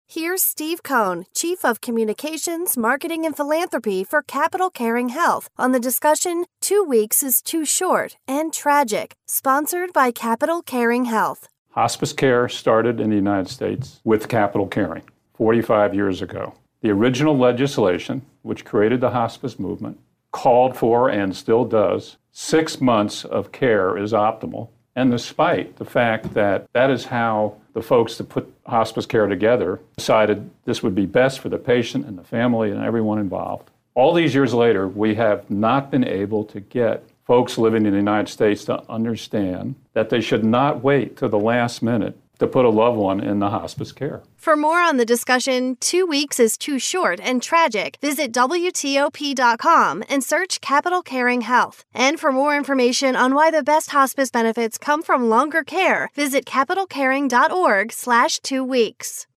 Here's Steve Cohn, Chief of Communications, Marketing, and Philanthropy for Capital Caring Health, on the discussion 2 weeks is too short and tragic, sponsored by Capital Caring Health. Hospice care started in the United States with Capital Caring 45 years ago. The original legislation, which created the hospice movement, called for, and still does, 6 months of care is optimal. And despite the fact that that is how the folks that put hospice care together decided this would be best for the patient and the family and everyone involved, all these years later, we have not been able to get folks living in the United States to understand that they should not wait till the last minute to put a loved one in the hospice care. For more on the discussion 2 weeks is too short and tragic, visit WTOP.com and search Capital Caring Health. And for more information on why the best hospice benefits come from longer care, visit capitalcaring.org/2 weeks.